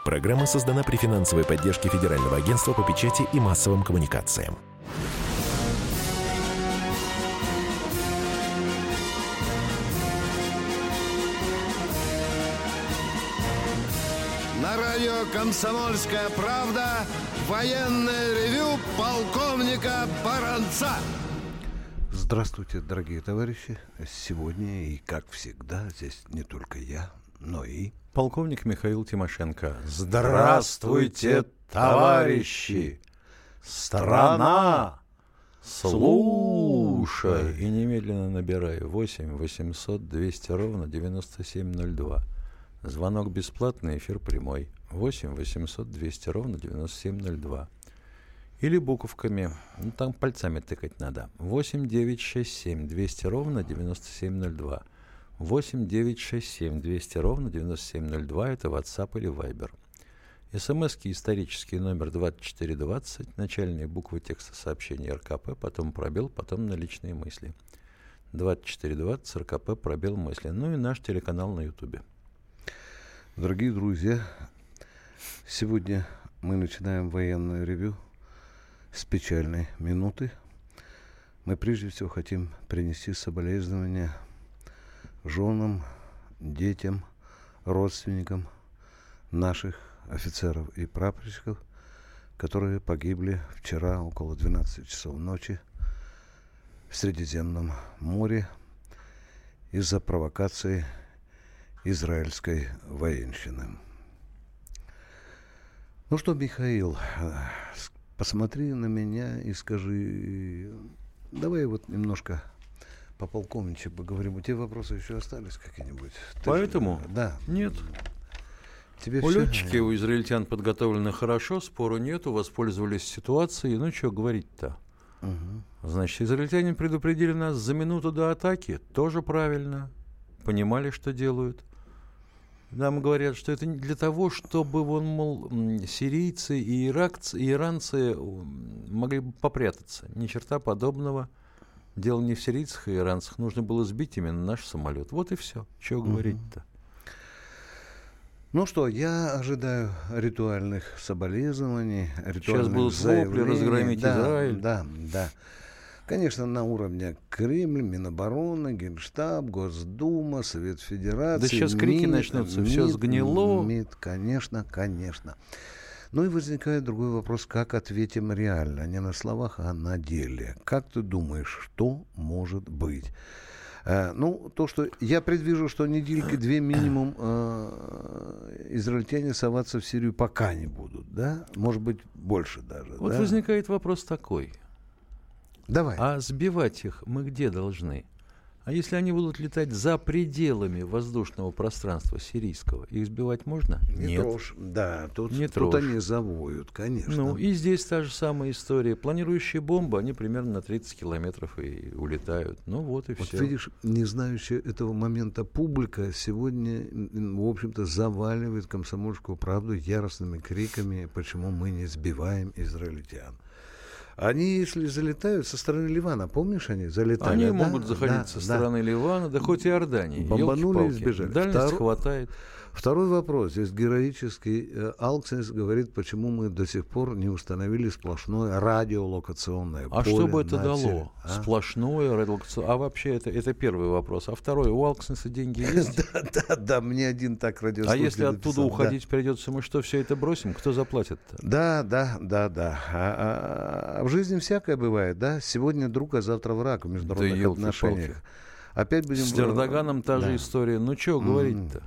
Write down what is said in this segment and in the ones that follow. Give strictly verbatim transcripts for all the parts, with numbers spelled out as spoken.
Программа создана при финансовой поддержке Федерального агентства по печати и массовым коммуникациям. На радио «Комсомольская правда» военное ревю полковника Баранца. Здравствуйте, дорогие товарищи. Сегодня и, как всегда, здесь не только я, но и... полковник Михаил Тимошенко. Здравствуйте, товарищи! Страна! Слушай! И немедленно набирай восемь восемьсот двести ровно девяносто семь ноль два. Звонок бесплатный, эфир прямой. восемь восемьсот двести ровно девяносто семь ноль два. Или буковками, ну там пальцами тыкать надо. восемь девятьсот шестьдесят семь двести ровно девяносто семь ноль два. восемь девятьсот шестьдесят семь двести ровно девяносто семь ноль два. Это WhatsApp или Viber. СМСки исторический номер двадцать четыре двадцать. Начальные буквы текста сообщения РКП, потом пробел, потом наличные мысли. двадцать четыре двадцать, РКП, пробел, мысли. Ну и наш телеканал на Ютубе. Дорогие друзья, сегодня мы начинаем военное ревю с печальной минуты. Мы прежде всего хотим принести соболезнования женам, детям, родственникам наших офицеров и прапорщиков, которые погибли вчера около двенадцати часов ночи в Средиземном море из-за провокации израильской военщины. Ну что, Михаил, посмотри на меня и скажи, давай вот немножко по-полковничьи поговорим. У тебя вопросы еще остались какие-нибудь? Ты Поэтому? Же, да. Нет. Тебе у все... летчики у израильтян подготовлены хорошо, спору нету, воспользовались ситуацией. Ну, что говорить-то? Угу. Значит, израильтяне предупредили нас за минуту до атаки. Тоже правильно. Понимали, что делают. Нам говорят, что это не для того, чтобы, вон, мол, сирийцы и иракцы, и иранцы могли бы попрятаться. Ни черта подобного. Дело не в сирийцах и иранцах. Нужно было сбить именно наш самолет. Вот и все. Чего угу. говорить-то? Ну что, я ожидаю ритуальных соболезнований, ритуальных Сейчас будут вопли разгромить да, Израиль. Да, да. Конечно, на уровне Кремль, Минобороны, Генштаб, Госдума, Совет Федерации. Да сейчас крики МИД, начнутся, МИД, все сгнило. МИД, конечно, конечно. Ну и возникает другой вопрос, как ответим реально, не на словах, а на деле. Как ты думаешь, что может быть? Uh, ну, то, что я предвижу, что недельки-две минимум uh, израильтяне соваться в Сирию пока не будут, да? Может быть, больше даже. Вот да? возникает вопрос такой. Давай. А сбивать их мы где должны? А если они будут летать за пределами воздушного пространства сирийского, их сбивать можно? Не Нет. трожь. Да, тут, не тут трожь. они завоют, конечно. Ну, и здесь та же самая история. Планирующие бомбы, они примерно на тридцать километров и улетают. Ну, вот и вот все. Видишь, не знающая этого момента публика сегодня, в общем-то, заваливает «Комсомольскую правду» яростными криками, почему мы не сбиваем израильтян. Они, если залетают со стороны Ливана, помнишь, они залетали? Они да? могут заходить да, со да. стороны Ливана, да хоть и Иордании. Бомбанули и сбежали. Дальность Втор... хватает. Второй вопрос. Здесь героический э, Алксенс говорит, почему мы до сих пор не установили сплошное радиолокационное а поле. А что бы это дало? Теле... А? Сплошное радиолокационное. А вообще это, это первый вопрос. А второй, у Алксенса деньги есть? Да, да, да, мне один так радиослушатель А если оттуда написал, уходить да. придется, мы что, все это бросим? Кто заплатит-то? Да, да, да, да. А, а, а в жизни всякое бывает, да? Сегодня друг, а завтра враг в международных да отношениях. Опять будем... С Эрдоганом та да. же история. Ну, что говорить-то?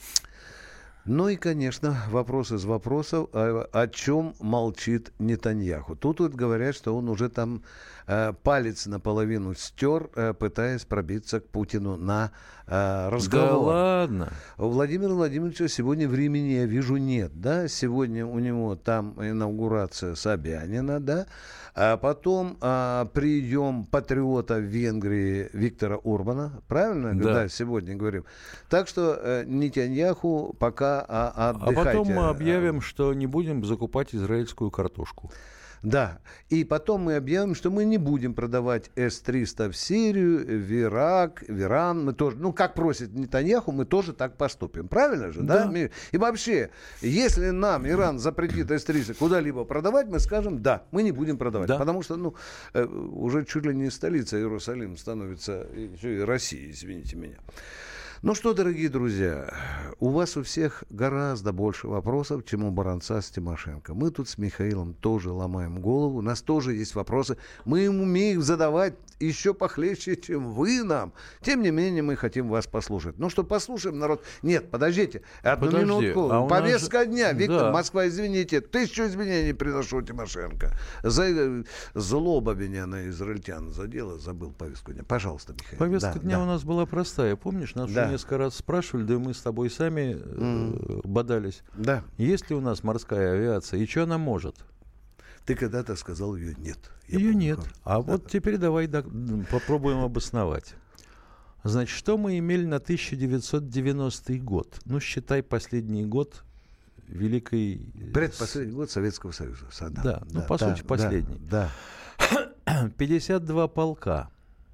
Ну и, конечно, вопрос из вопросов, о, о чем молчит Нетаньяху. Тут вот говорят, что он уже там э, палец наполовину стер, э, пытаясь пробиться к Путину на э, разговор. Да ладно? У Владимира Владимировича сегодня времени, я вижу, нет. Да? Сегодня у него там инаугурация Собянина, да? А потом а, прием патриота в Венгрии Виктора Орбана. Правильно? Да. Да, сегодня говорим. Так что э, Нетаньяху пока а, отдыхайте. А потом мы объявим, что не будем закупать израильскую картошку. Да. И потом мы объявим, что мы не будем продавать эс триста в Сирию, в Ирак, в Иран. Мы тоже, ну, как просит Нетаньяху, мы тоже так поступим. Правильно же, да? да? И вообще, если нам Иран запретит эс триста куда-либо продавать, мы скажем, да, мы не будем продавать. Да. Потому что, ну, уже чуть ли не столица Иерусалим становится еще и Россией, извините меня. Ну что, дорогие друзья, у вас у всех гораздо больше вопросов, чем у Баранца с Тимошенко. Мы тут с Михаилом тоже ломаем голову, у нас тоже есть вопросы. Мы им умеем задавать еще похлеще, чем вы нам. Тем не менее, мы хотим вас послушать. Ну что, послушаем, народ? Нет, подождите, одну Подожди, минутку. А Повестка же... дня. Виктор, да. Москва, извините, тысячу извинений приношу Тимошенко. За... Злоба меня на израильтян задела, забыл повестку дня. Пожалуйста, Михаил. Повестка да, дня да. у нас была простая, помнишь? Нас да. несколько раз спрашивали, да и мы с тобой сами mm. э, бодались. Да. Есть ли у нас морская авиация и что она может? Ты когда-то сказал, ее нет. Я ее помню, нет. как... А да. вот теперь давай да, попробуем обосновать. Значит, что мы имели на тысяча девятьсот девяностый год? Ну, считай, последний год великой... Предпоследний год Советского Союза. Да, да, да ну, по да, сути, последний. Да. пятьдесят два полка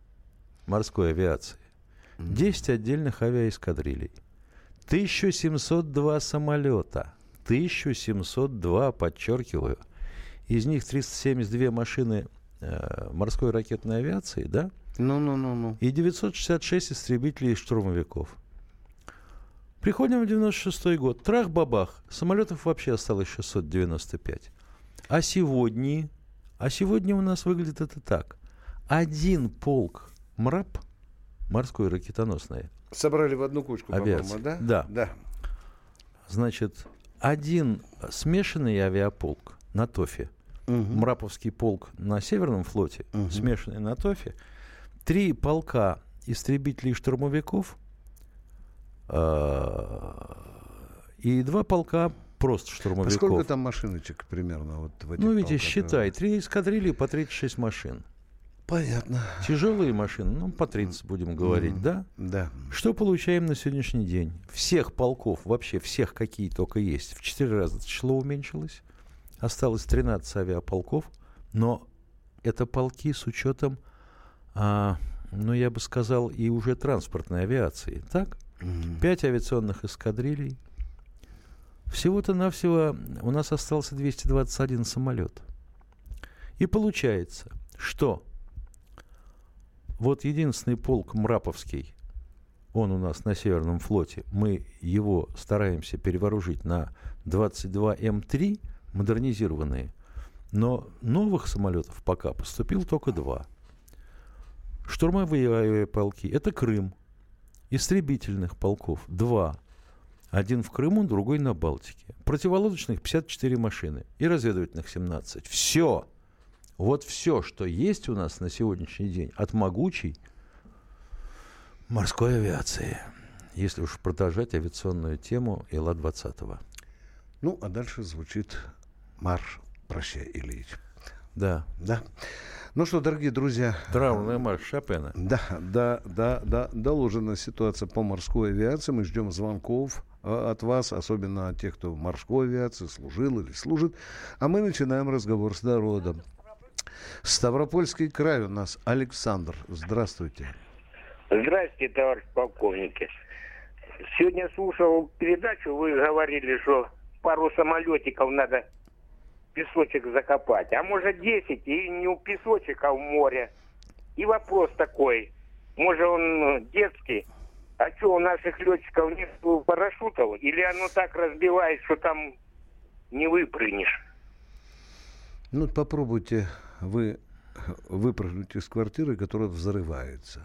морской авиации. десять отдельных авиаэскадрилей, тысяча семьсот два самолета, тысяча семьсот два, подчеркиваю, из них триста семьдесят две машины э, морской ракетной авиации, да? Ну-ну-ну-ну. И девятьсот шестьдесят шесть истребителей и штурмовиков. Приходим в девяносто шестой год. Трах-бабах. Самолетов вообще осталось шестьсот девяносто пять. А сегодня, а сегодня у нас выглядит это так. Один полк МРАП, морской ракетоносной. Собрали в одну кучку, авиации. По-моему, да? Да. Да. Значит, один смешанный авиаполк на ТОФе, угу. МРАПовский полк на Северном флоте, угу. смешанный на ТОФе, три полка истребителей и штурмовиков э- и два полка просто штурмовиков. А сколько там машиночек примерно? Вот в этих ну, видите, полках? считай, три эскадрильи по тридцать шесть машин. Понятно. Тяжелые машины, ну, по тридцать будем говорить, mm-hmm. да? Да. Что получаем на сегодняшний день? Всех полков, вообще всех, какие только есть, в четыре раза число уменьшилось. Осталось тринадцать авиаполков, но это полки с учетом, а, ну, я бы сказал, и уже транспортной авиации, так? Mm-hmm. Пять авиационных эскадрилей. Всего-то навсего у нас остался двести двадцать один самолет. И получается, что... Вот единственный полк МРАПовский, он у нас на Северном флоте, мы его стараемся перевооружить на двадцать два эм три, модернизированные, но новых самолетов пока поступил только два. Штурмовые авиаполки — это Крым. Истребительных полков — два. Один в Крыму, другой на Балтике. Противолодочных — пятьдесят четыре машины и разведывательных — семнадцать. Все! Вот все, что есть у нас на сегодняшний день от могучей морской авиации, если уж продолжать авиационную тему Ил-А двадцатого. Ну, а дальше звучит марш «Прощай, Ильич». Да. Да. Ну что, дорогие друзья... Траурный марш Шопена. Да, да, да, да. Доложена ситуация по морской авиации. Мы ждем звонков от вас, особенно от тех, кто в морской авиации служил или служит. А мы начинаем разговор с народом. Ставропольский край у нас. Александр, здравствуйте. Здравствуйте, товарищ полковники. Сегодня слушал передачу, вы говорили, что пару самолетиков надо песочек закопать. А может десять, и не у песочек, а в море. И вопрос такой, может он детский, а что, у наших летчиков нет парашютов? Или оно так разбивает, что там не выпрыгнешь? Ну, попробуйте вы выпрыгнуть из квартиры, которая взрывается.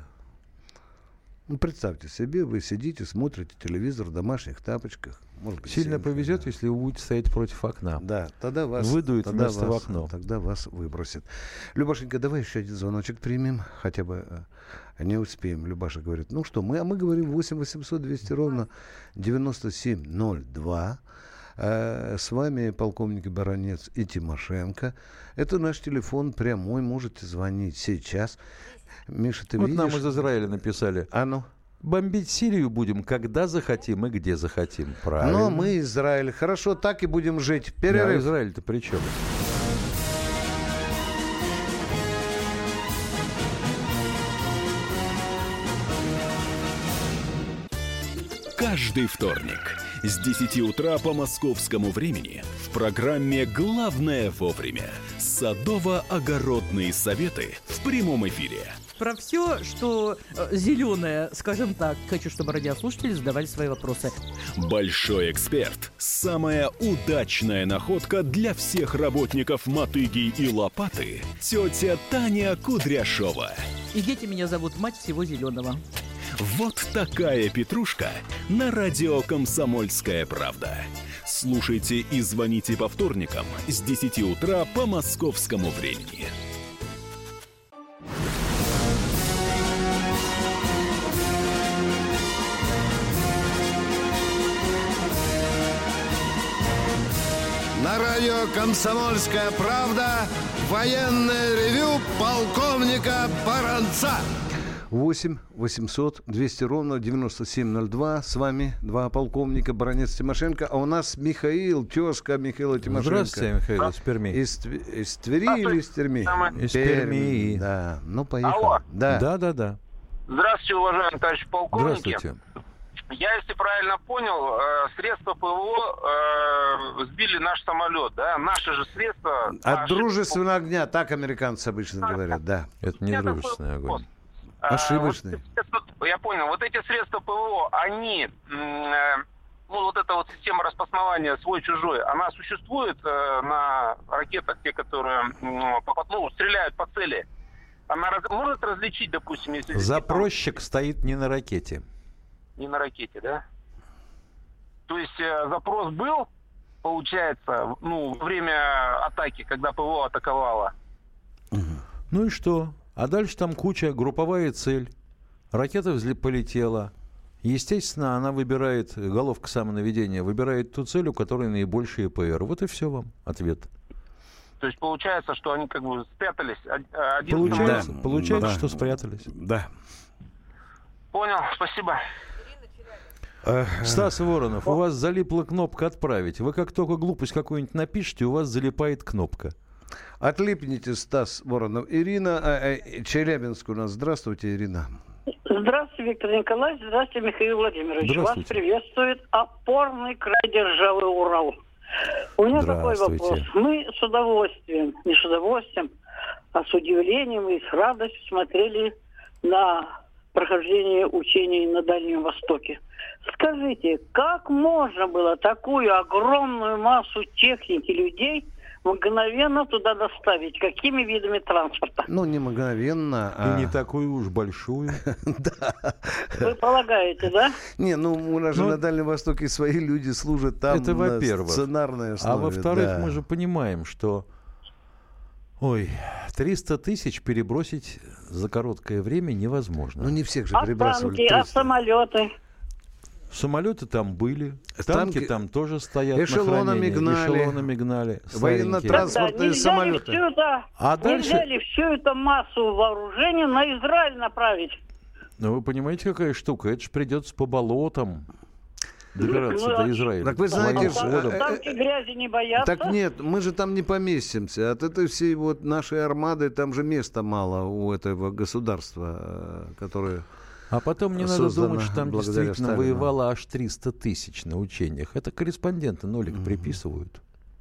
Ну, представьте себе, вы сидите, смотрите телевизор в домашних тапочках. Может быть, сильно семь, повезет, да. если вы будете стоять против окна. Да, тогда вас выдует тогда вместо вас, в окно. Тогда вас выбросит. Любашенька, давай еще один звоночек примем. Хотя бы не успеем. Любаша говорит, ну что, мы, а мы говорим восемь восемьсот двести ровно девяносто семь ноль два. А с вами полковник Баранец и Тимошенко. Это наш телефон прямой. Можете звонить сейчас. Миша, ты вот видишь? Нам из Израиля написали. А ну? Бомбить Сирию будем, когда захотим и где захотим. Правильно. Но мы Израиль. Хорошо, так и будем жить. Перерыв. А Израиль-то при чем? каждый вторник с десяти утра по московскому времени в программе «Главное вовремя» садово-огородные советы в прямом эфире. Про все, что э, зеленое, скажем так, хочу, чтобы радиослушатели задавали свои вопросы. Большой эксперт. Самая удачная находка для всех работников мотыги и лопаты. Тетя Таня Кудряшова. И дети меня зовут мать всего зеленого. Вот такая петрушка на радио «Комсомольская правда». Слушайте и звоните по вторникам с десяти утра по московскому времени. На радио «Комсомольская правда» военное ревю полковника Баранца. восемь восемьсот двести ровно девяносто семь ноль два. С вами два полковника Баранец, Тимошенко. А у нас Михаил, тезка Михаила Тимошенко. Здравствуйте, Михаил, из Перми. Из, из Твери или из Перми? Из Перми. Да, ну поехали. Алло. Да. Да, да, да. Здравствуйте, уважаемые товарищи полковники. Здравствуйте. Я, если правильно понял, э, средства ПВО э, сбили наш самолет, да? Наши же средства... От наши... дружественного огня, так американцы обычно говорят, да. Это не дружественный огонь. Ошибочный. А, вот, я понял. Вот эти средства ПВО, они... Э, ну, вот эта вот система распознавания свой-чужой, она существует э, на ракетах, те, которые э, по, ну, стреляют по цели? Она раз, может различить, допустим, если... Запросчик стоит не на ракете. Не на ракете, да? То есть э, запрос был, получается, ну, во время атаки, когда ПВО атаковало. Ну и что? А дальше там куча, групповая цель. Ракета взле- полетела. Естественно, она выбирает, головка самонаведения, выбирает ту цель, у которой наибольший ЭПР. Вот и все вам ответ. То есть получается, что они как бы спрятались. Один Получается, Да. получается Да. что спрятались. Да. Понял, спасибо. Стас Воронов, у вас залипла кнопка «Отправить». Вы как только глупость какую-нибудь напишите, у вас залипает кнопка. Отлипните, Стас Воронов. Ирина, э, э, Челябинск у нас. Здравствуйте, Ирина. Здравствуйте, Виктор Николаевич. Здравствуйте, Михаил Владимирович. Здравствуйте. Вас приветствует опорный край державы Урал. У меня такой Здравствуйте. вопрос. Мы с удовольствием, не с удовольствием, а с удивлением и с радостью смотрели на прохождение учений на Дальнем Востоке. Скажите, как можно было такую огромную массу техники, людей мгновенно туда доставить? Какими видами транспорта? Ну, не мгновенно, И а... не такую уж большую. Вы полагаете, да? Не, ну, у нас же Ну, на Дальнем Востоке свои люди служат там это на во-первых. сценарной основе. А во-вторых, да. мы же понимаем, что ой, триста тысяч перебросить за короткое время невозможно. Ну, не всех же А перебрасывали. танки, а триста. самолеты? Самолеты там были, танки, Танки там тоже стоят эшелонами на хранении, гнали. эшелонами гнали. Военно-транспортные Тогда нельзя самолеты. ли всю это, А нельзя дальше- ли всю эту массу вооружения на Израиль направить? Но вы понимаете, какая штука? Это же придется по болотам добираться Ну, до Израиля. Так вы знаете, Своим что- ходом. э, Танки грязи не боятся? Так нет, мы же там не поместимся. От этой всей вот нашей армады там же места мало у этого государства, э, которое... А потом не надо создано думать, что там благодаря действительно Сталину. воевало аж триста тысяч на учениях. Это корреспонденты нолик приписывают.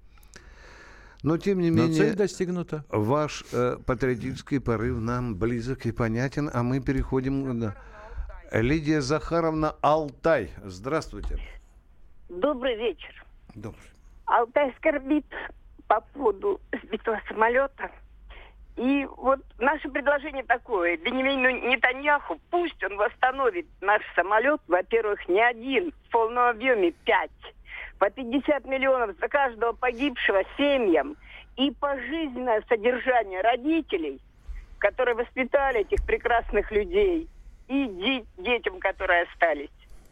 Но, тем не Но менее, цель достигнута. ваш э, патриотический порыв нам близок и понятен, а мы переходим... на- Лидия Захаровна, Алтай. Здравствуйте. Добрый вечер. Добрый. Алтай скорбит по поводу сбитого самолета. И вот наше предложение такое. Бенемину Нетаньяху, пусть он восстановит наш самолет, во-первых, не один, в полном объеме пять. По пятьдесят миллионов за каждого погибшего семьям. И пожизненное содержание родителей, которые воспитали этих прекрасных людей. И де- детям, которые остались.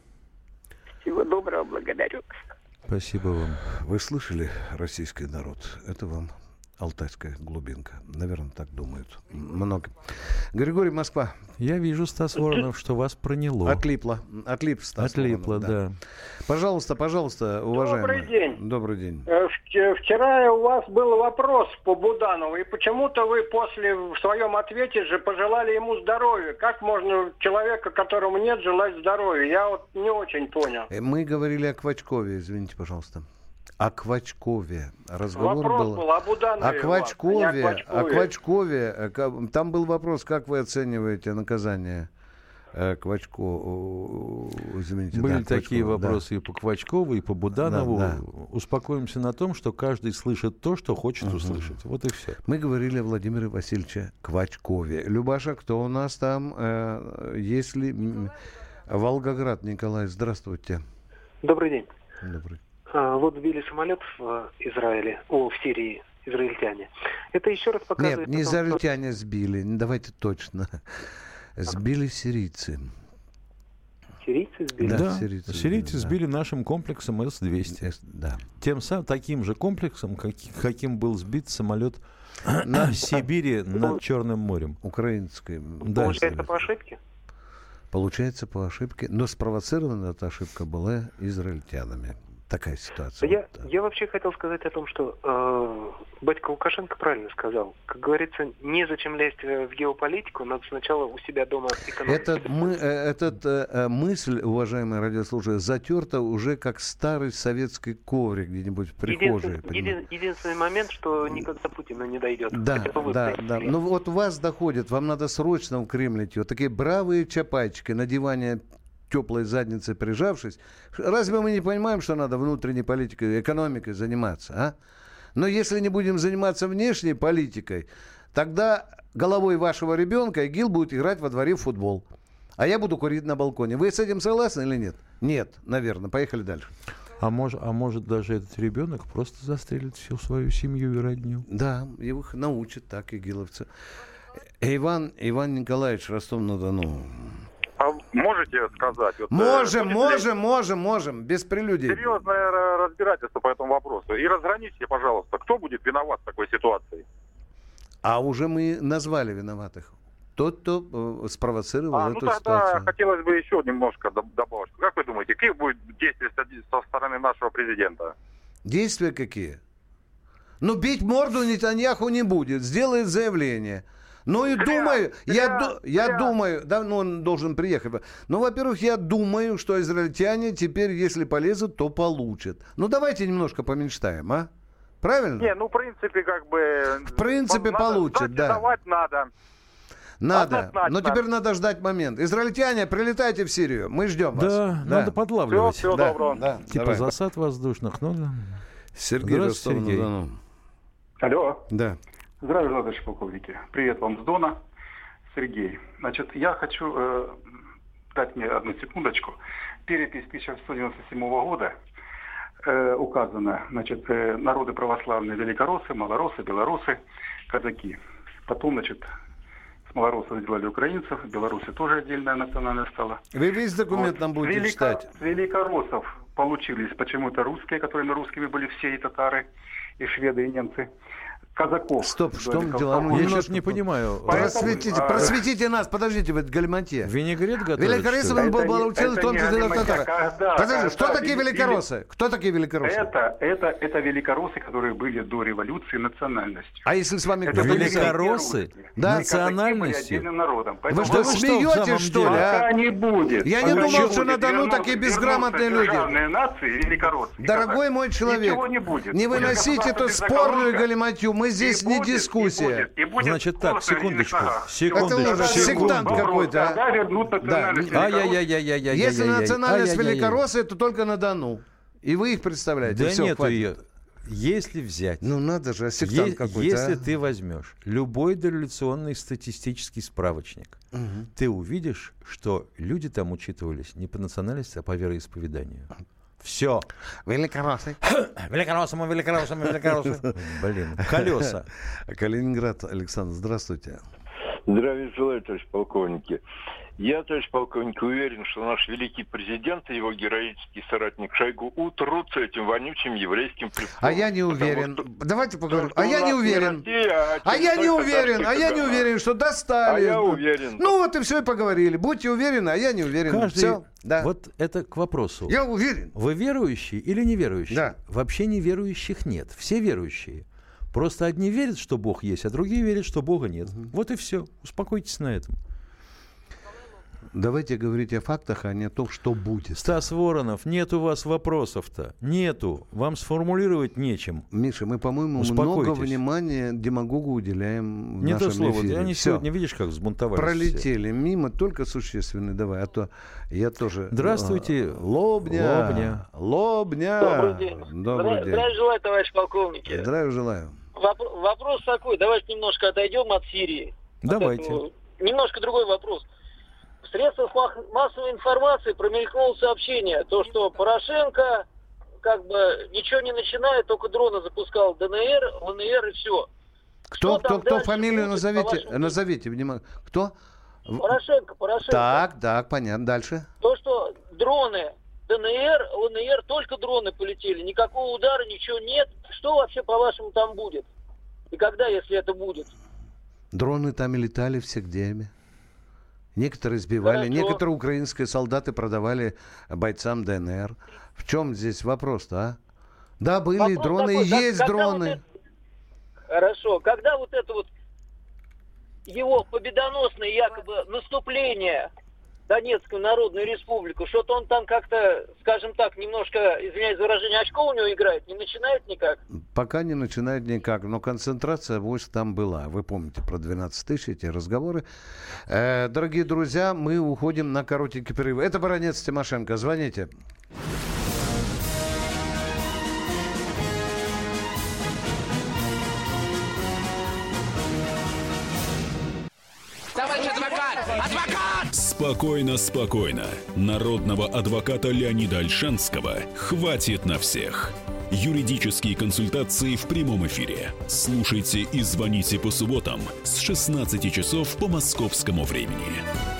Всего доброго, благодарю. Спасибо вам. Вы слышали, российский народ? Это вам алтайская глубинка. Наверное, так думают много. Григорий, Москва. Я вижу, Стас Воронов, что вас проняло. Отлипло. Отлип, Стас Отлипло, Воронов, да. да. Пожалуйста, пожалуйста, уважаемый. Добрый день. Добрый день. Вчера у вас был вопрос по Буданову, и почему-то вы после в своем ответе же пожелали ему здоровья. Как можно человека, которому нет, желать здоровья? Я вот не очень понял. Мы говорили о Квачкове, извините, пожалуйста. О Квачкове. Разговор вопрос был, был о Буданове. О Квачкове, вас, а о Квачкове. Там был вопрос, как вы оцениваете наказание Квачко, извините. Были да, такие Квачкова, вопросы да. и по Квачкову, и по Буданову. Да, да. Успокоимся на том, что каждый слышит то, что хочет угу. услышать. Вот и все. Мы говорили о Владимире Васильевиче Квачкове. Любаша, кто у нас там? Э, если... Волгоград, Николай, здравствуйте. Добрый день. Добрый. А, вот сбили самолет в Израиле, о, в Сирии, израильтяне. Это еще раз показывает... Нет, не том, израильтяне что... сбили, давайте точно. Сбили сирийцы. Сирийцы сбили? Да, да сирийцы, сирийцы да. сбили нашим комплексом эс двести. Да. Тем самым, таким же комплексом, как, каким был сбит самолет в Сибири над Черным морем. Украинской. Да. Получается по ошибке? Получается по ошибке. Но спровоцирована эта ошибка была израильтянами. Такая ситуация. Я, вот, да. я вообще хотел сказать о том, что э, батька Лукашенко правильно сказал. Как говорится, незачем лезть в геополитику, надо сначала у себя дома экономить. Этот, мы, этот э, мысль, уважаемые радиослушатели, затерта уже как старый советский коврик где-нибудь в прихожей. Единственный, един, единственный момент, что никогда Путина не дойдет. Да, да, да. Ну вот вас доходит, вам надо срочно в Кремль идти. Вот такие бравые чапайчики на диване теплой задницей прижавшись. Разве мы не понимаем, что надо внутренней политикой, экономикой заниматься, а? Но если не будем заниматься внешней политикой, тогда головой вашего ребенка ИГИЛ будет играть во дворе в футбол. А я буду курить на балконе. Вы с этим согласны или нет? Нет, наверное. Поехали дальше. А может, а может даже этот ребенок просто застрелит всю свою семью и родню? Да, их научат так игиловцы. Иван, Иван Николаевич, Ростов-на-Дону. А можете сказать? Вот, можем, э, можем, можем, можем, без прелюдий. Серьезное разбирательство по этому вопросу. И разграните, пожалуйста, кто будет виноват в такой ситуации? А уже мы назвали виноватых. Тот, кто э, спровоцировал а, эту ну, тогда ситуацию. хотелось бы еще немножко добавить. Как вы думаете, какие будут действия со стороны нашего президента? Действия какие? Ну, бить морду Нетаньяху не будет. Сделает заявление. Ну и зря, думаю, зря, я, я зря. думаю, да, ну он должен приехать. Ну, во-первых, я думаю, что израильтяне теперь, если полезут, то получат. Ну, давайте немножко помечтаем, а? Правильно? Не, ну, в принципе, как бы... В принципе, получат, да. Давать надо. Надо. Однозначно. Но теперь надо ждать момент. Израильтяне, прилетайте в Сирию. Мы ждем вас. Да, да. Надо подлавливать. Всего, всего да, доброго. Да, типа давай. засад воздушных. Ну, да. Сергей Ростов-на-Дону. Алло. Да. Здравия желаю, товарищи полковники. Привет вам с Дона. Сергей. Значит, я хочу э, дать мне одну секундочку. Перепись тысяча девятьсот девяносто седьмого года э, указано, значит, э, народы православные, великороссы, малороссы, белорусы, казаки. Потом, значит, с малороссов сделали украинцев, белорусы тоже отдельная национальность стала. Вы весь документ вот. нам будете Велико... читать. С великороссов получились почему-то русские, которыми русскими были все и татары, и шведы, и немцы. Казаков. Стоп, что мы делаем? Я сейчас не понимаю. Просветите, а... просветите нас, подождите, в этой гальманте. Винегрет готовят? Великороссы он был получил в том числе татары. Подожди, что такие великороссы? Кто такие великороссы? Это, это, это великороссы, которые были до революции национальностью. А если с вами кто-то... Великороссы? Да? Национальностью? Вы что, смеетесь, что ли? Пока не будет. Я не думал, что на Дону такие безграмотные люди. Нации, великороссы. Дорогой мой человек, не выносите эту спорную галиматью. Мы здесь не дискуссия. Значит так, секундочку. Секундочку. Это сектант какой-то. Да. Если национальность великороссы, то только на Дону. И вы их представляете. Да Все, нету хватит. ее. Если взять... Ну надо же, сектант е- какой-то. Если а? ты возьмешь любой дореволюционный статистический справочник, угу. ты увидишь, что люди там учитывались не по национальности, а по вероисповеданию. Все. Великороссы. Великороссы, мы великороссы, мы великороссы. Блин, колеса. Калининград, Александр, здравствуйте. Здравия желаю, товарищ полковники. Я, товарищ полковник, уверен, что наш великий президент и его героический соратник Шойгу утрутся этим вонючим еврейским преступом. А я не уверен. Что, Давайте поговорим. А я не уверен. Не Россия, а, а я не уверен. А я не уверен, что достали. А я уверен. Ну вот и все, и поговорили. Будьте уверены, а я не уверен. Каждый... Все. Да. Вот это к вопросу. Я уверен. Вы верующий или неверующий? Да. Вообще неверующих нет. Все верующие. Просто одни верят, что Бог есть, а другие верят, что Бога нет. Угу. Вот и все. Успокойтесь на этом. Давайте говорить о фактах, а не о том, что будет. Стас Воронов, нет у вас вопросов-то. Нету. Вам сформулировать нечем. Миша, мы, по-моему, много внимания демагогу уделяем в не нашем то слово. эфире. Они Всё. сегодня, видишь, как взбунтовались. Пролетели все. мимо, только существенные. Давай, а то я тоже... Здравствуйте. Лобня. Лобня. Лобня. Добрый день. Добрый Здра- день. Здравия желаю, товарищ полковники. Здравия желаю. Воп- вопрос такой. Давайте немножко отойдем от Сирии. Давайте. От этого. Немножко другой вопрос. В средствах массовой информации промелькнуло сообщение, то, что Порошенко как бы ничего не начинает, только дроны запускал ДНР, ЛНР и все. Кто, кто, кто, фамилию назовите, назовите, внимание. Кто? Порошенко, Порошенко. Так, так, понятно, дальше. То, что дроны, ДНР, ЛНР, только дроны полетели, никакого удара, ничего нет. Что вообще, по-вашему, там будет? И когда, если это будет? Дроны там и летали всегда. Некоторые сбивали, Хорошо. Некоторые украинские солдаты продавали бойцам ДНР. В чем здесь вопрос-то, а? Да, были Вопрос дроны, такой, есть когда дроны. Вот это... Хорошо. Когда вот это вот его победоносное якобы наступление в Донецкую Народную Республику, что-то он там как-то, скажем так, немножко, извиняюсь за выражение, очко у него играет, не начинает никак? Пока не начинает никак, но концентрация войск там была. Вы помните про двенадцать тысяч эти разговоры. Э, дорогие друзья, мы уходим на коротенький перерыв. Это Баранец, Тимошенко. Звоните. Товарищ адвокат! Адвокат! Спокойно, спокойно. Народного адвоката Леонида Ольшанского хватит на всех. Юридические консультации в прямом эфире. Слушайте и звоните по субботам с шестнадцати часов по московскому времени.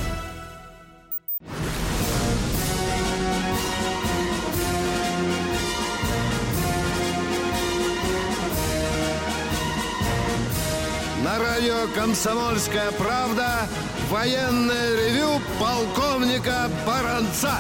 На радио «Комсомольская правда» военное ревю полковника Баранца.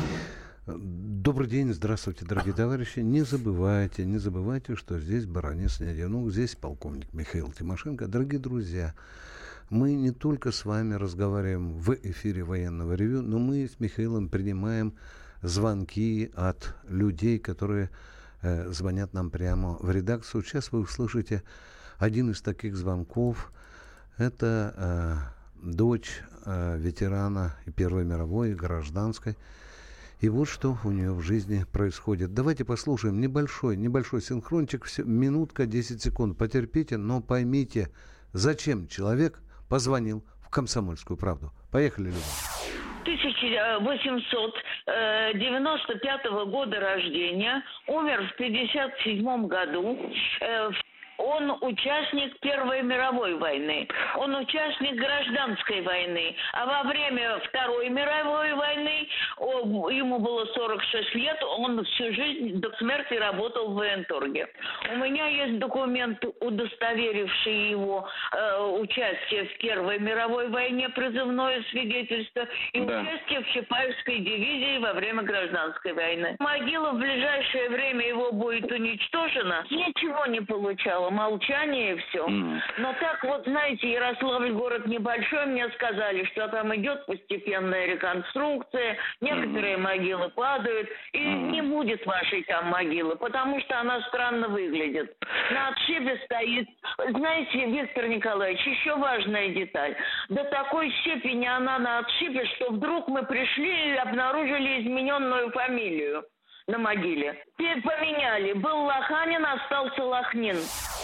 Добрый день, здравствуйте, дорогие товарищи. Не забывайте, не забывайте, что здесь баронец не один. Ну, здесь полковник Михаил Тимошенко. Дорогие друзья, мы не только с вами разговариваем в эфире военного ревю, но мы с Михаилом принимаем звонки от людей, которые э, звонят нам прямо в редакцию. Сейчас вы услышите один из таких звонков. Это э, дочь э, ветерана и Первой мировой, и гражданской. И вот что у нее в жизни происходит. Давайте послушаем небольшой, небольшой синхрончик, минутка, десять секунд. Потерпите, но поймите, зачем человек позвонил в «Комсомольскую правду». Поехали, Люба. тысяча восемьсот девяносто пятого года рождения, умер в пятьдесят седьмом году. Э, Он участник Первой мировой войны, он участник гражданской войны, а во время Второй мировой войны, о, ему было сорок шесть лет, он всю жизнь до смерти работал в военторге. У меня есть документ, удостоверивший его э, участие в Первой мировой войне, призывное свидетельство, и да. участие в Чапаевской дивизии во время гражданской войны. Могила в ближайшее время его будет уничтожена, ничего не получала. Молчание и все. Mm. Но так вот, знаете, Ярославль город небольшой, мне сказали, что там идет постепенная реконструкция, некоторые mm. могилы падают, и mm. не будет вашей там могилы, потому что она странно выглядит. На отшибе стоит, знаете, Виктор Николаевич, еще важная деталь. До такой степени она на отшибе, что вдруг мы пришли и обнаружили измененную фамилию на могиле. Поменяли. Был Лоханин, остался Лохнин.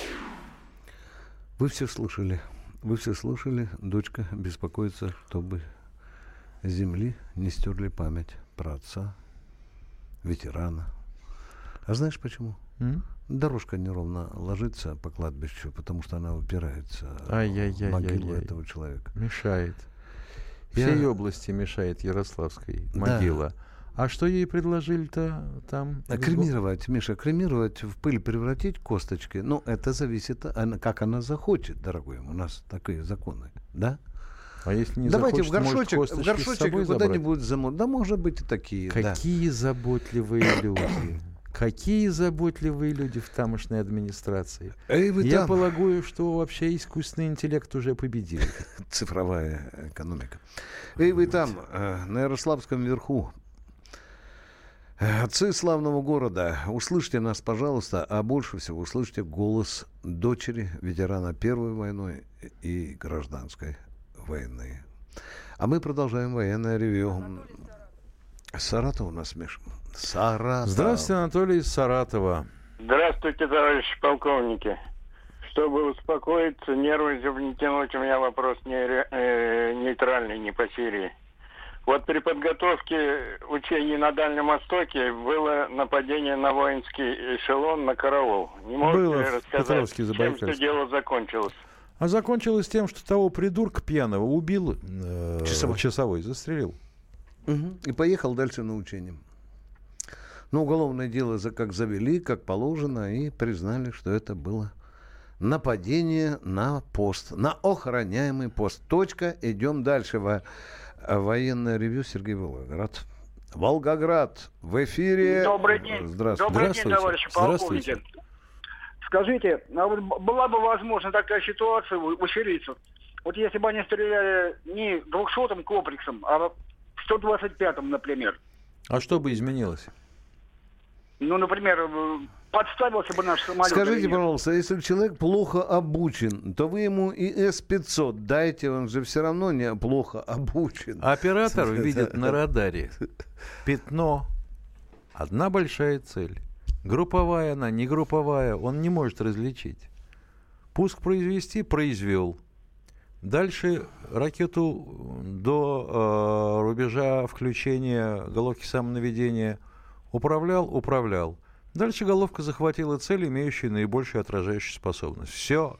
Вы все слышали. Вы все слышали. Дочка беспокоится, чтобы с земли не стерли память про отца, ветерана. А знаешь почему? М? Дорожка неровно ложится по кладбищу, потому что она упирается в могилу этого человека. Мешает. Всей Я... области мешает Ярославской могила. Да. А что ей предложили-то там? А кремировать, Миша, кремировать, в пыль превратить косточки, ну, это зависит, как она захочет, дорогой. У нас такие законы, да? А если не Давайте захочет, в горшочек, может, в горшочек куда-нибудь замут. Да, может быть, и такие. Какие да. заботливые люди. Какие заботливые люди в тамошной администрации. Эй, вы Я там. полагаю, что вообще искусственный интеллект уже победил. Цифровая экономика. Эй, вы там, на Ярославском верху. Отцы славного города, услышьте нас, пожалуйста, а больше всего услышьте голос дочери ветерана Первой войны и Гражданской войны. А мы продолжаем военное ревью. Саратов у нас, Миша. Саратов. Здравствуйте, Анатолий из Саратова. Здравствуйте, товарищи полковники. Чтобы успокоиться, нервы не тянуть, у меня вопрос не, э, нейтральный, не по Сирии. Вот при подготовке учений на Дальнем Востоке было нападение на воинский эшелон на караул. Не можете было рассказать, чем это дело закончилось? А закончилось тем, что того придурка пьяного убил э, часовой. часовой, застрелил. Угу. И поехал дальше на учение. Ну, уголовное дело за как завели, как положено, и признали, что это было нападение на пост, на охраняемый пост. Точка. Идем дальше. Во... Военное ревью. Сергей Волгоград. Волгоград в эфире. Добрый день. Здравствуйте. Добрый день, товарищи полковники. Скажите, а вот была бы возможна такая ситуация у, у сирийцев? Вот если бы они стреляли не двухсотым комплексом, а сто двадцать пятым, например. А что бы изменилось? Ну, например, подставился бы наш самолет. Скажите, пожалуйста, если человек плохо обучен, то вы ему и эс пятьсот дайте, он же все равно не плохо обучен. Оператор видит на радаре пятно, одна большая цель. Групповая она, не групповая, он не может различить. Пуск произвести — произвел. Дальше ракету до э, рубежа включения головки самонаведения управлял, управлял. Дальше головка захватила цель, имеющую наибольшую отражающую способность. Все.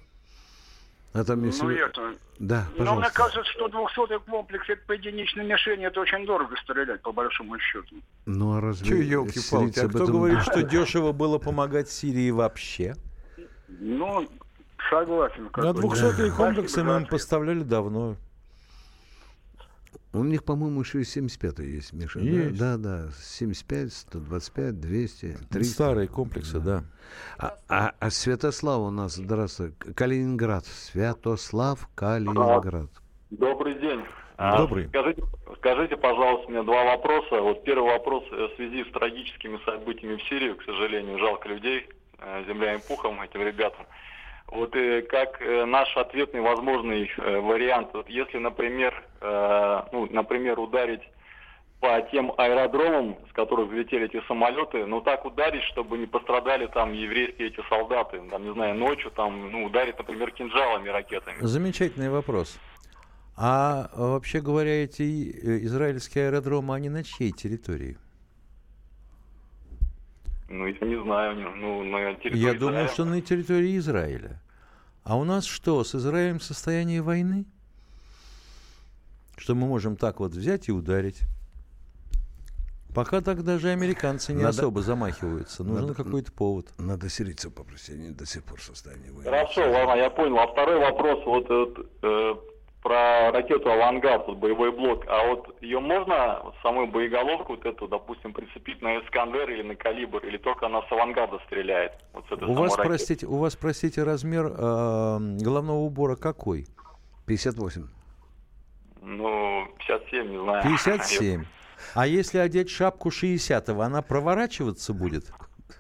Это ну, это... Да, Но мне кажется, что двухсотый комплекс — это по единичной мишени, это очень дорого стрелять, по большому счету. Ну, а разве... Че, елки-палки, а кто этом... говорит, что дешево было помогать Сирии вообще? Ну, согласен. На двухсотые комплексы мы им поставляли давно. У них, по-моему, еще и семьдесят пятый есть, Миша. Есть. Да, да, семьдесят пять, сто двадцать пять, двести, триста. Старые комплексы, да. да. А, а, а Святослав у нас, здравствуй, Калининград. Святослав, Калининград. Добрый день. Добрый. Скажите, скажите, пожалуйста, мне два вопроса. Вот первый вопрос в связи с трагическими событиями в Сирии, к сожалению, жалко людей, земля им пухом этим ребятам. Вот э, как э, наш ответный возможный э, вариант, вот если, например, э, ну, например, ударить по тем аэродромам, с которых взлетели эти самолеты, ну так ударить, чтобы не пострадали там еврейские эти солдаты, там, не знаю, ночью там, ну, ударить, например, кинжалами, ракетами. Замечательный вопрос. А вообще говоря, эти израильские аэродромы, они на чьей территории? Ну, я не знаю. Ну, на территории Я Израиля. думаю, что на территории Израиля. А у нас что, с Израилем в состоянии войны? Что мы можем так вот взять и ударить? Пока так даже американцы не надо, особо замахиваются. Нужен надо, какой-то повод. Надо сирийцев попросить, они до сих пор в состоянии войны. Хорошо, ладно, я понял. А второй вопрос вот, вот э, про ракету «Авангард», вот, боевой блок. А вот ее можно, вот, саму боеголовку, вот эту, допустим, прицепить на «Искандер» или на «Калибр», или только она с «Авангарда» стреляет? Вот с этой у, вас, ракеты. простите, у вас, простите, размер э, головного убора какой? пятьдесят восемь. Ну, пятьдесят семь, не знаю. пятьдесят семь. А если одеть шапку шестидесятого, она проворачиваться будет?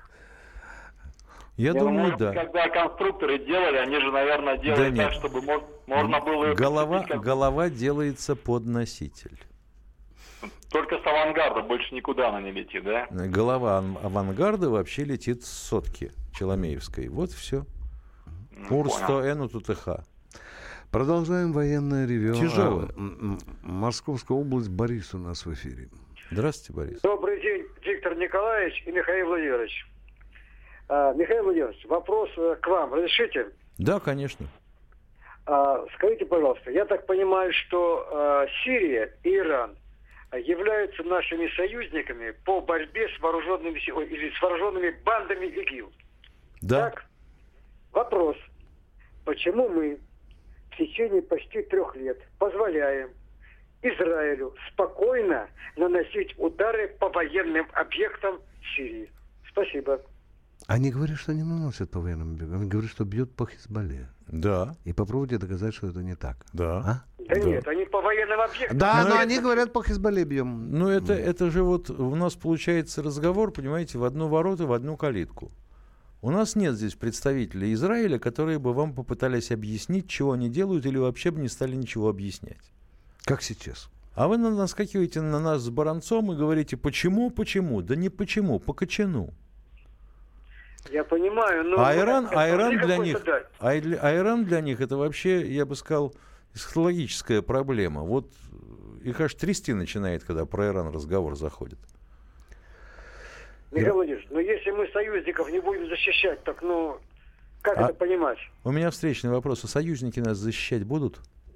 Я Не, думаю, может, да. Когда конструкторы делали, они же, наверное, делали да так, чтобы мож, можно было... Ее голова, как... голова делается под носитель. Только с «Авангарда», больше никуда она не летит, да? Голова «Авангарда» вообще летит с сотки Челомеевской. Вот все. Ур сто эн у ТТХ. Продолжаем военное ревью. Тяжело. А, Московская область, Борис у нас в эфире. Здравствуйте, Борис. Добрый день, Виктор Николаевич и Михаил Владимирович. А, Михаил Владимирович, вопрос к вам. Разрешите? Да, конечно. А, скажите, пожалуйста, я так понимаю, что а, Сирия и Иран являются нашими союзниками по борьбе с вооруженными, или с вооруженными бандами ИГИЛ. Да. Так, вопрос. Почему мы в течение почти трех лет позволяем Израилю спокойно наносить удары по военным объектам Сирии? Спасибо. Они говорят, что не наносят по военным объектам. Они говорят, что бьют по Хизбалле. Да. И попробуйте доказать, что это не так. Да. А? Да, Да. нет, они по военным объектам. Да, но но это... они говорят, по Хизбалле бьем. Ну, это, это же вот у нас получается разговор, понимаете, в одну ворота, в одну калитку. У нас нет здесь представителей Израиля, которые бы вам попытались объяснить, чего они делают, или вообще бы не стали ничего объяснять. Как сейчас. А вы наскакиваете на нас с баранцом и говорите, почему, почему? Да не почему, по кочану. Я понимаю, но... А Иран, а Иран для них, дать. а, а Иран для них это вообще, я бы сказал, психологическая проблема. Вот их аж трясти начинает, когда про Иран разговор заходит. Михаил Владимирович, ну если мы союзников не будем защищать, так ну, как а это понимать? У меня встречный вопрос. А союзники нас защищать будут?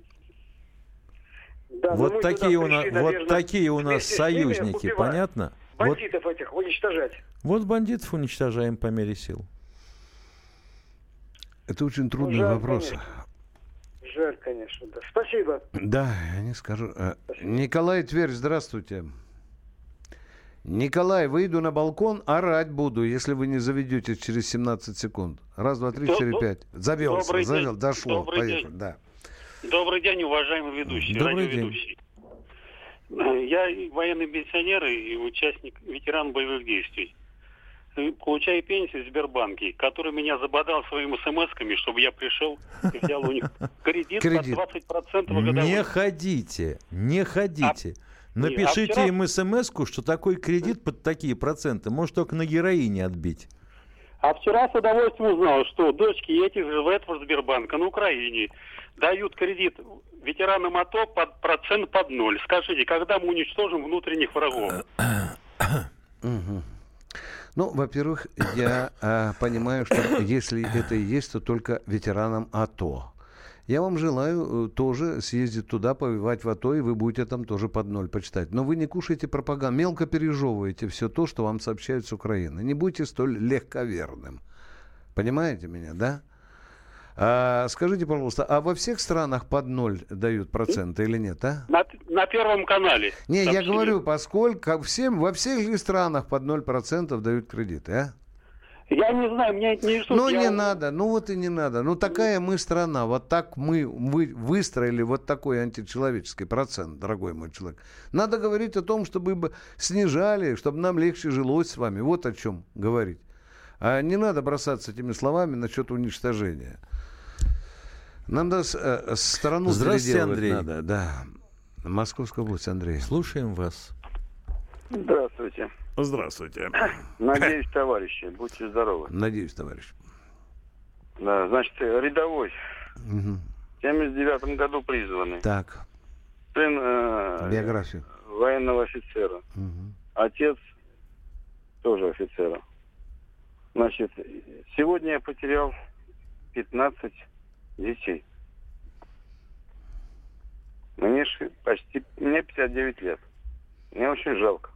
Да, вот такие, у нас, пришли, вот наверное, такие у нас союзники, понятно? Бандитов вот, этих уничтожать. Вот бандитов уничтожаем по мере сил. Это очень трудный Жаль, вопрос. Конечно. Жаль, конечно, да. Спасибо. Да, я не скажу. Спасибо. Николай, Тверь, здравствуйте. Николай, выйду на балкон, орать буду, если вы не заведете через семнадцать секунд. Раз, два, три, четыре, пять. Завелся, завел, дошло. Добрый поехали. день. Да. Добрый день, уважаемый ведущий, Добрый радиоведущий. День. Я военный пенсионер и участник, ветеран боевых действий. Получаю пенсию в Сбербанке, который меня забодал своими смс-ками, чтобы я пришел и взял у них кредит, кредит. под двадцать процентов годовой. Не ходите, не ходите. А, Напишите а вчера... им смс-ку, что такой кредит под такие проценты может только на героине отбить. А вчера с удовольствием узнал, что дочки этих же этого Сбербанка на Украине дают кредит ветеранам АТО под процент под ноль. Скажите, когда мы уничтожим внутренних врагов? Ну, во-первых, я а, понимаю, что если это и есть, то только ветеранам АТО. Я вам желаю тоже съездить туда, повоевать в АТО, и вы будете там тоже под ноль почитать. Но вы не кушайте пропаганду, мелко пережевываете все то, что вам сообщают с Украины. Не будьте столь легковерным. Понимаете меня, да? А, скажите, пожалуйста, а во всех странах под ноль дают проценты или нет, а? На, на Первом канале. Не, я говорю, поскольку всем, во всех ли странах под ноль процентов дают кредиты, а? Я не знаю, мне это не Ну, я... не надо, ну вот и не надо. Ну, такая мы страна, вот так мы вы, выстроили вот такой античеловеческий процент, дорогой мой человек. Надо говорить о том, чтобы снижали, чтобы нам легче жилось с вами. Вот о чем говорить. А не надо бросаться этими словами насчет уничтожения. Нам надо э, страну Здравствуйте, Андрей. Надо, да. Московская область, Андрей. Слушаем вас. Здравствуйте. Здравствуйте. Надеюсь, товарищи, будьте здоровы. Надеюсь, товарищ. Да, значит, рядовой. Угу. В семьдесят девятом году призванный. Так. Сын э, биографию военного офицера. Угу. Отец тоже офицера. Значит, сегодня я потерял пятнадцать детей. Мне почти, мне пятьдесят девять лет. Мне очень жалко.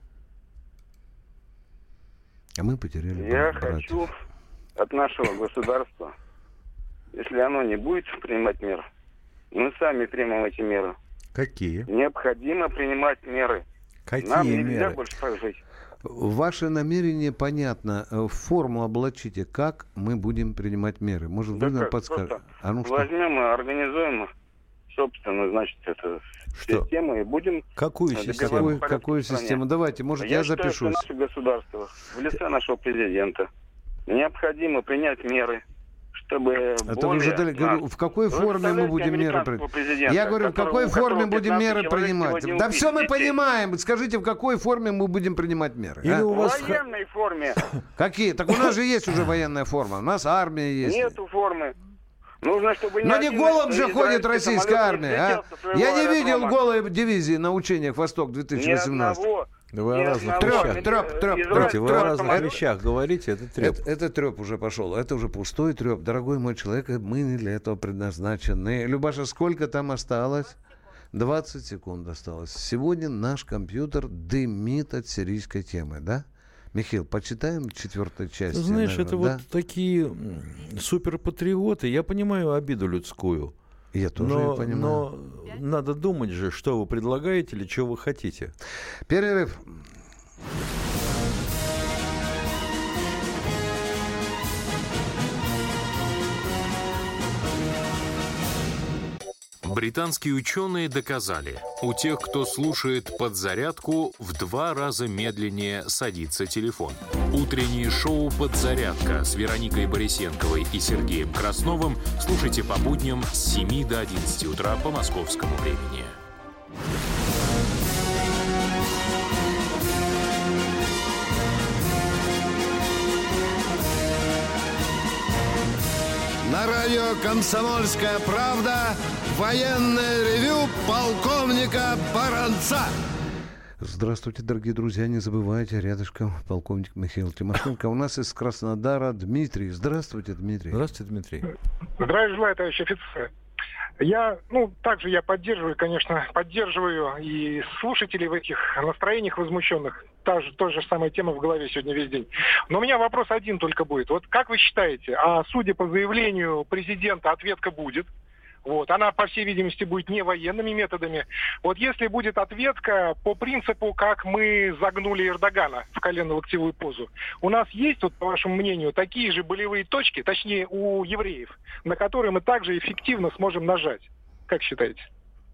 А мы потеряли. Я братьев. хочу от нашего государства, если оно не будет принимать меры, мы сами примем эти меры. Какие? Необходимо принимать меры. Какие Нам нельзя меры? больше так жить. Ваше намерение понятно. Форму облачите. Как мы будем принимать меры? Может, Да вы нам как, подскажете? А ну что? возьмем и организуем собственно, значит, это Что? систему и будем... Какую систему? Какую, какую систему? Давайте, может, я, я запишусь. считаю, что наше государство в лице нашего президента необходимо принять меры, чтобы Это вы уже дали, говорю, в какой Вы форме мы будем меры принимать? Я говорю, в какой форме будем меры принимать? Да все мы понимаем. Скажите, в какой форме мы будем принимать меры? Или а? у вас... В военной форме. Какие? Так у нас же есть уже военная форма. У нас армия есть. Нету формы. Нужно, чтобы... Но не голым же ходит российская армия, а? Я не видел голые дивизии на учениях «Восток-две тысячи восемнадцать». Ни одного Вы о разных Трёп, вещах. трёп, трёп, Давайте, вы о разных Это- вещах говорите, это треп. Это, это треп уже пошел, это уже пустой треп. Дорогой мой человек, мы не для этого предназначены. Любаша, сколько там осталось? двадцать секунд осталось. Сегодня наш компьютер дымит от сирийской темы, да? Михаил, почитаем четвертую часть. Знаешь, наверное, это да? вот такие м, суперпатриоты. Я понимаю обиду людскую. Я тоже но, её понимаю. но надо думать же, что вы предлагаете или что вы хотите. Перерыв. Британские ученые доказали, у тех, кто слушает подзарядку, в два раза медленнее садится телефон. Утреннее шоу «Подзарядка» с Вероникой Борисенковой и Сергеем Красновым слушайте по будням с семи до одиннадцати утра по московскому времени. На радио «Комсомольская правда» военное ревю полковника Баранца. Здравствуйте, дорогие друзья. Не забывайте, рядышком полковник Михаил Тимошенко. У нас из Краснодара Дмитрий. Здравствуйте, Дмитрий. Здравствуйте, Дмитрий. Здравия желаю, товарищ офицер. Я, ну, также я поддерживаю, конечно, поддерживаю и слушателей в этих настроениях возмущенных. Та же, та же самая тема в голове сегодня весь день. Но у меня вопрос один только будет. Вот как вы считаете, а судя по заявлению президента, ответка будет? Вот, она, по всей видимости, будет не военными методами. Вот если будет ответка по принципу, как мы загнули Эрдогана в коленно-локтевую позу, у нас есть, вот, по вашему мнению, такие же болевые точки, точнее, у евреев, на которые мы также эффективно сможем нажать? Как считаете?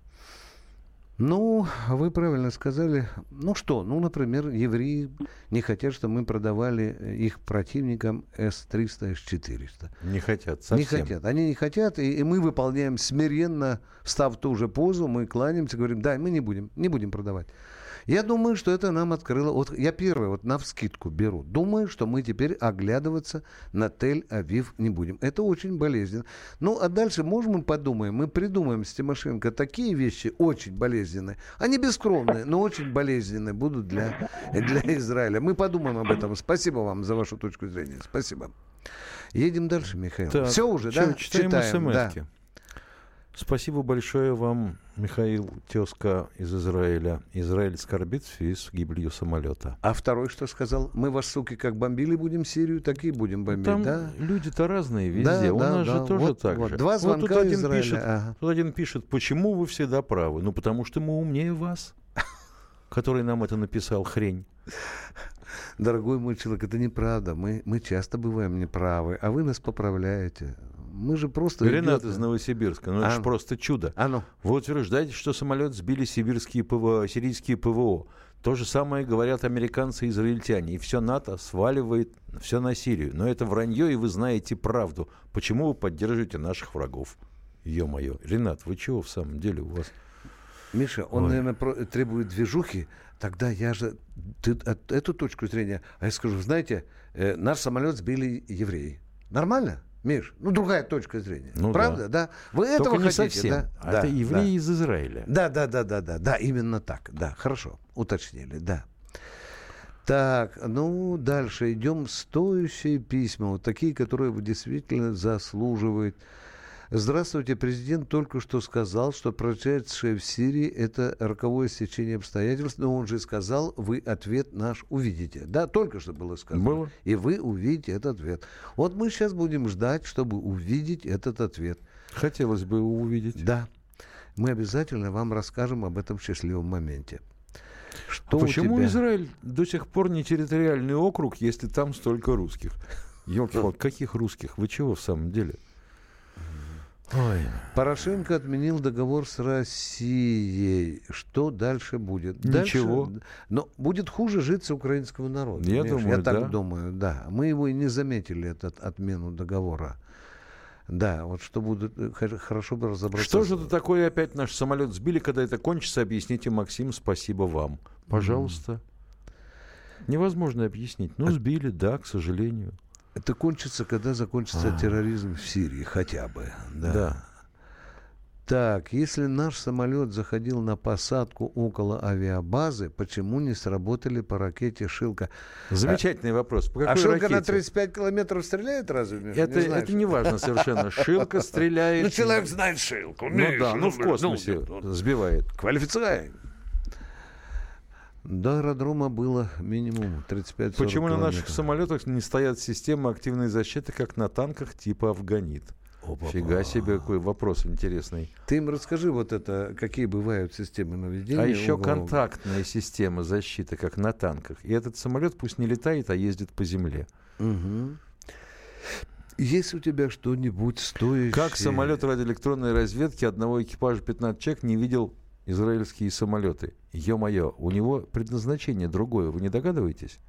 Ну, вы правильно сказали. Ну что, ну, например, евреи не хотят, чтобы мы продавали их противникам эс триста, эс четыреста. Не хотят, совсем. Не хотят. Они не хотят, и, и мы выполняем смиренно, став в ту же позу, мы кланяемся, говорим, да, мы не будем, не будем продавать. Я думаю, что это нам открыло... Вот я первый вот навскидку беру. Думаю, что мы теперь оглядываться на Тель-Авив не будем. Это очень болезненно. Ну, а дальше, может, мы подумаем, мы придумаем с Тимошенко такие вещи очень болезненные. Они бескровные, но очень болезненные будут для, для Израиля. Мы подумаем об этом. Спасибо вам за вашу точку зрения. Спасибо. Едем дальше, Михаил. Так, Все уже, чё, да? читаем Читаем, да. смс-ки. Спасибо большое вам, Михаил, тезка из Израиля. Израиль скорбит в связи с гибелью самолета. А второй что сказал? Мы вас, суки, как бомбили будем Сирию, так и будем бомбить, Там да? люди-то разные везде. Да, У да, нас да. же тоже Вот, так вот. же. Два звонка вот тут один, Израиля. пишет, Ага. тут один пишет, почему вы всегда правы? Ну, потому что мы умнее вас, который нам это написал, хрень. Дорогой мой человек, это неправда. Мы, мы часто бываем неправы, а вы нас поправляете. Мы же просто... Ренат идиоты. из Новосибирска. Ну, А это же ну. просто чудо. А ну. Вы утверждаете, что самолет сбили сибирские ПВО, сирийские ПВО. То же самое говорят американцы и израильтяне. И все НАТО сваливает все на Сирию. Но это вранье, и вы знаете правду. Почему вы поддерживаете наших врагов? Ё-моё. Ренат, вы чего в самом деле у вас? Миша, он, Ой. наверное, про- требует движухи. Тогда я же... Ты, от, эту точку зрения... А я скажу, знаете, э, наш самолет сбили евреи. Нормально? Миш, ну другая точка зрения. Ну, правда, да. да. Вы Только этого не хотите, совсем. да? А да, это евреи да. из Израиля. Да, да, да, да, да, да, именно так. Да, хорошо, уточнили, да. Так, ну, дальше идем. Стоящие письма, вот такие, которые действительно заслуживают. Здравствуйте, президент только что сказал, что произошедшее в Сирии – это роковое стечение обстоятельств, но он же сказал, вы ответ наш увидите. Да, только что было сказано. Было. И вы увидите этот ответ. Вот мы сейчас будем ждать, чтобы увидеть этот ответ. Хотелось бы его увидеть. Да. Мы обязательно вам расскажем об этом счастливом моменте. Что А почему у тебя? Израиль до сих пор не территориальный округ, если там столько русских? Ёлки-палки, каких русских? Вы чего в самом деле? Ой. Порошенко отменил договор с Россией. Что дальше будет? Ничего. Дальше, но будет хуже житься украинскому народу. Я Миш, думаю, я так да. думаю, да. Мы его и не заметили, этот отмену договора. Да, вот что будет, хорошо бы разобраться. Что же это такое опять наш самолет сбили, когда это кончится, объясните, Максим, спасибо вам. Пожалуйста. Mm. Невозможно объяснить. Ну, сбили, да, к сожалению. Это кончится, когда закончится А. терроризм в Сирии, хотя бы. Да. Да. Так, если наш самолет заходил на посадку около авиабазы, почему не сработали по ракете «Шилка»? Замечательный а, вопрос. По какой а «Шилка» ракете? На тридцать пять километров стреляет разве? Миша? Это не, это не важно совершенно. «Шилка» стреляет... Ну, человек знает «Шилку». Ну да, ну в космосе сбивает. Квалифицирован. До аэродрома было минимум тридцать пять сорок Почему километров. на наших самолетах не стоят системы активной защиты, как на танках типа «Афганит»? Опа-па. Фига себе, какой вопрос интересный. Ты им расскажи вот это, какие бывают системы наведения. А еще уголовного. контактная система защиты, как на танках. И этот самолет пусть не летает, а ездит по земле. Угу. Есть у тебя что-нибудь стоящее? Как самолет радиоэлектронной разведки одного экипажа пятнадцать человек не видел израильские самолеты? Ё-моё, у него предназначение другое. Вы не догадываетесь?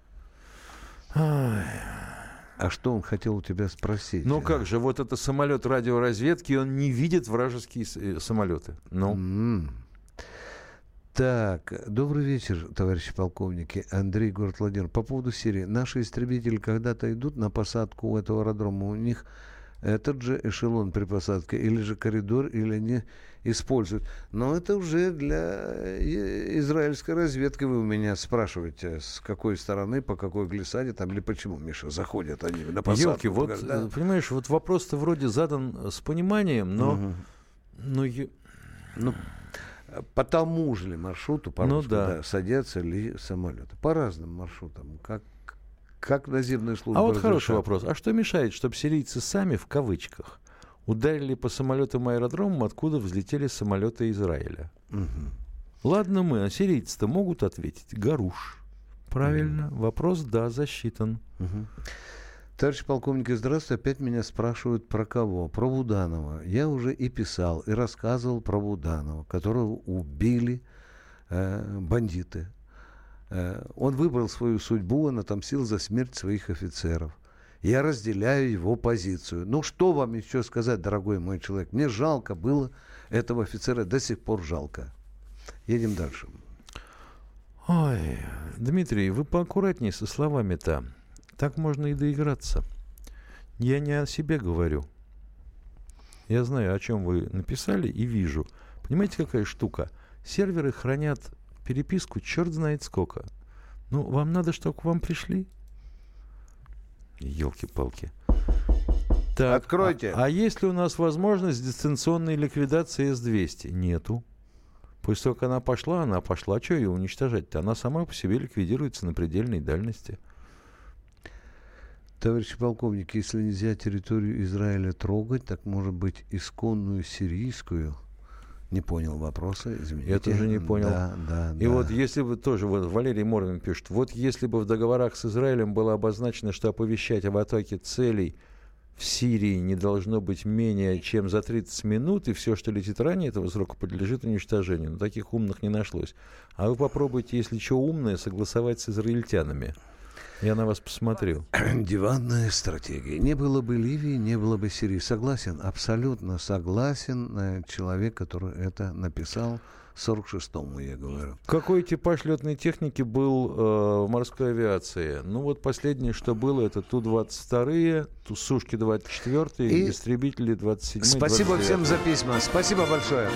Ай... А что он хотел у тебя спросить? Ну как же, вот это самолет радиоразведки, он не видит вражеские самолеты. Ну. Mm. Так, добрый вечер, товарищи полковники. Андрей, город Владимир. По поводу Сирии. Наши истребители когда-то идут на посадку у этого аэродрома. У них этот же эшелон при посадке, или же коридор, или они используют. Но это уже для израильской разведки. Вы у меня спрашиваете, с какой стороны, по какой глиссаде, там, или почему, Миша, заходят они на посадку. Ёлки, вот, да? Понимаешь, вот вопрос-то вроде задан с пониманием, но... Угу. но я... ну, по тому же ли маршруту, по ну, да. Да, садятся ли самолеты? По разным маршрутам, как Как наземные службы. А вот хороший вопрос. А что мешает, чтобы сирийцы сами, в кавычках, ударили по самолетам аэродромам, откуда взлетели самолеты Израиля? Угу. Ладно мы, а сирийцы-то могут ответить? Гаруш. Правильно. Угу. Вопрос, да, засчитан. Угу. Товарищ полковник, здравствуйте. Опять меня спрашивают про кого? Про Буданова. Я уже и писал, и рассказывал про Буданова, которого убили э, бандиты. Он выбрал свою судьбу, он отомстил за смерть своих офицеров. Я разделяю его позицию. Ну, что вам еще сказать, дорогой мой человек? Мне жалко было этого офицера, до сих пор жалко. Едем дальше. Ой, Дмитрий, вы поаккуратнее со словами-то. Так можно и доиграться. Я не о себе говорю. Я знаю, о чем вы написали, и вижу. Понимаете, какая штука? Серверы хранят переписку черт знает сколько. Ну, вам надо, чтобы к вам пришли? Ёлки-палки. Так, откройте. А, а есть ли у нас возможность дистанционной ликвидации эс двести? Нету. После того, как она пошла, она пошла. Что ее уничтожать-то? Она сама по себе ликвидируется на предельной дальности. Товарищи полковники, если нельзя территорию Израиля трогать, так, может быть, исконную сирийскую... Не понял вопроса, извините. Я тоже не понял. Да, да, и да. вот если бы тоже, вот Валерий Морвин пишет, вот если бы в договорах с Израилем было обозначено, что оповещать об атаке целей в Сирии не должно быть менее чем за тридцать минут, и все, что летит ранее этого срока, подлежит уничтожению. Но таких умных не нашлось. А вы попробуйте, если что умное, согласовать с израильтянами. Я на вас посмотрю. Диванная стратегия. Не было бы Ливии, не было бы Сирии. Согласен, абсолютно согласен. Человек, который это написал, сорок шестому, я говорю. Какой типаж летной техники был э, в морской авиации? Ну вот последнее, что было, это Ту двадцать два, Ту Сушки двадцать четыре и истребители двадцать семь. Спасибо всем за письма. Спасибо большое.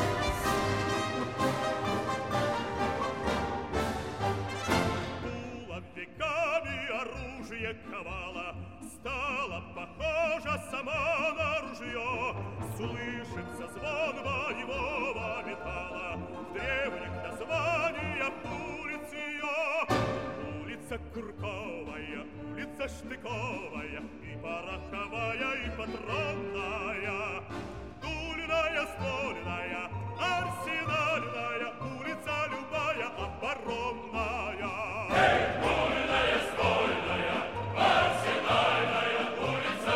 Курковая, улица Штыковая, и пороховая, и патронная, дульная, стольная, арсенальная, улица любая, оборонная. Эй, дульная, стольная, арсенальная, улица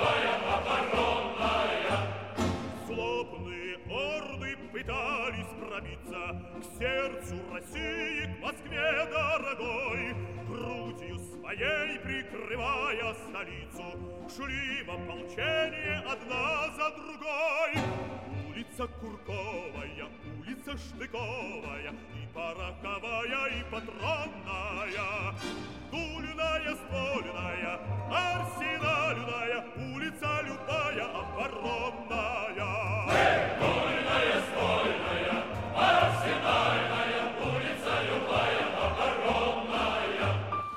любая, оборонная. Злобные орды пытались пробиться к сердцу России, к Москве дорогой, грудью своей прикрывая столицу, шли в ополчение одна за другой. Улица Курковая, улица Штыковая, и пороховая, и патронная, дульная, ствольная, арсенальная, улица любая, оборонная.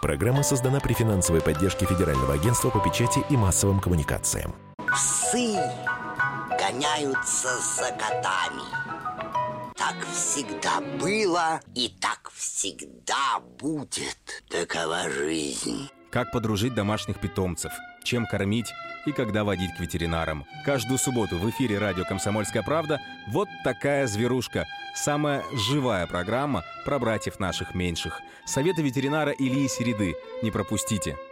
Программа создана при финансовой поддержке Федерального агентства по печати и массовым коммуникациям. Псы гоняются за котами. Так всегда было и так всегда будет. Такова жизнь. Как подружить домашних питомцев, чем кормить и когда водить к ветеринарам. Каждую субботу в эфире радио «Комсомольская правда» вот такая зверушка. Самая живая программа про братьев наших меньших. Советы ветеринара Ильи Середы. Не пропустите.